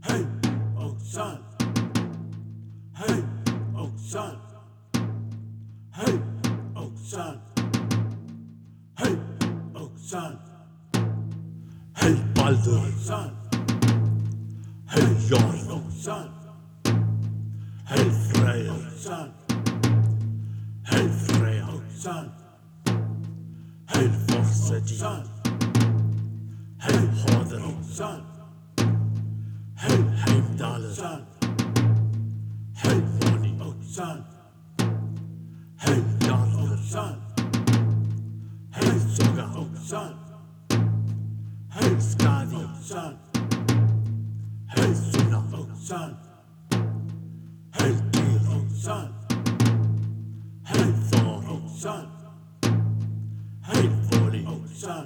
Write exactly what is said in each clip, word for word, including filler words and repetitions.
Hey, Oksan. Hey, Oksan. Hey, Oksan. Hey, Oksan. Hey, Baldur. Oksan. Hey, Jon. Oksan. Hey, Freyr. Oksan. Hey, Freyr. Oksan. Hey, Forseti. Oksan. Hey, Hoder. Oksan. Hey, Heimdallr. Oksan. Hey, Voni. Oksan. Hey, Jarlr. Oksan. Hey, Soga. Oksan. Hey, Skadi. Oksan. Hey, Sunna. Oksan. Hey, Tyr. Oksan. Hey, Thor. Oksan. Hey, Voli. Oksan.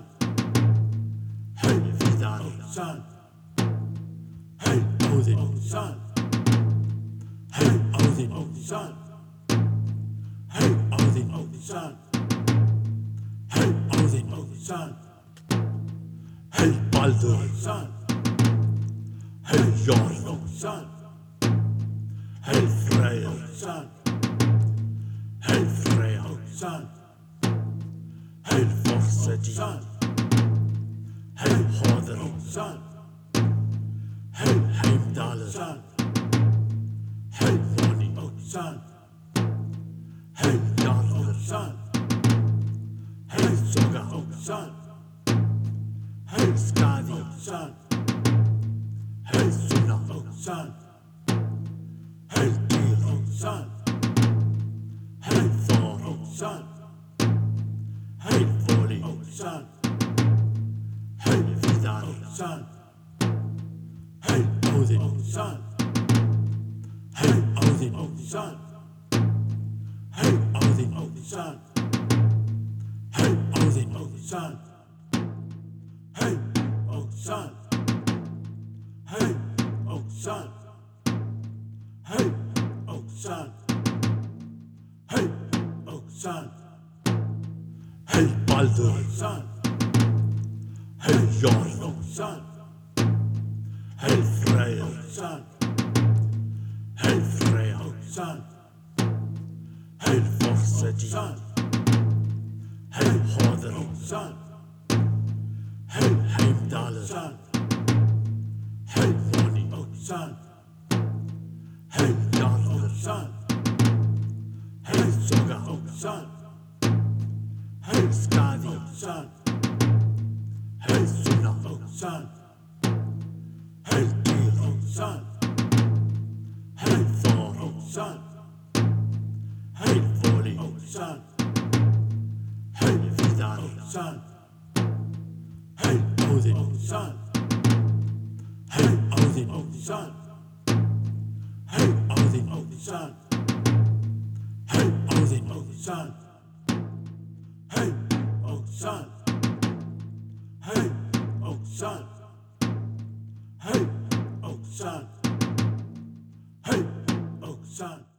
Hey, Vidar. Oksan. Hey, Odin. Oksan. Hey, Odin. Oksan. Hey, Odin. Oksan. Hey, Odin. Oksan. Hey, Baldur. Oksan. Hey, Jon. Oksan. Hey, Freyr. Oksan. Hey, Freyr. Oksan. Hey, Forseti. Oksan. Hey, Hoder. Oksan. Hey, Heimdallr. Oksan. Hey, Voni. Oksan. Hey, Jarlr. Oksan. Hey, Soga. Oksan. Hey, Skadi. Oksan. Hey, Sunna. Oksan. Hey, Tyr. Oksan. Hey, Thor. Oksan. Hey, Voli. Oksan. Hey, Vidar. Oksan. Hey, Odin. Oksan. Hey, Odin. Oksan. Hey, Odin. Oksan. Hey, Odin. Oksan. Hey, Oksan. Hey, Oksan. Hey, Oksan. Hey, Oksan. Hey, Baldur. Oksan. Hey, Jon. Oksan. Hey, Freyr. Oksan. Hey, Freyr. Oksan. Hey, Forseti. Oksan. Hey, Hoder. Oksan. Hey, Heimdallr. Oksan. Hey, Voni. Oksan. Hey, Jarlr. Oksan. Hey, Soga. Oksan. Hey, Skadi. Oksan. Hey, Sunna. Oksan. Hey, Tyr. Oksan. Hey, Thor. Oksan. Hey, Voli. Oksan. Hey, Vidar. Oksan. Hey, Odin. Oksan. Hey, Odin. Oksan. Hey, Odin. Oksan. Hey, Odin. Oksan. Hey, Oksan. Hey, Oksan. Hey, Oksan. Hey, Oksan.